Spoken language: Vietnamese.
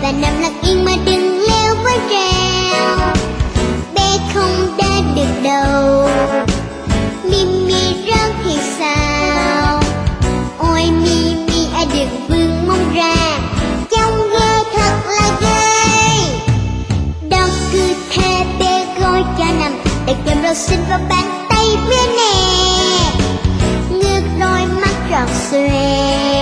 là nằm lặng yên mà đừng leo với trèo. Bé không đá được đâu, Mimi rớt thì sao? Ôi Mimi đừng vươn mông ra, trông ghê thật là ghê. Đó cứ thế bé gối cho nằm, đặt chạm đầu xinh vào bàn tay bé nè, ngước đôi mắt tròn xoe.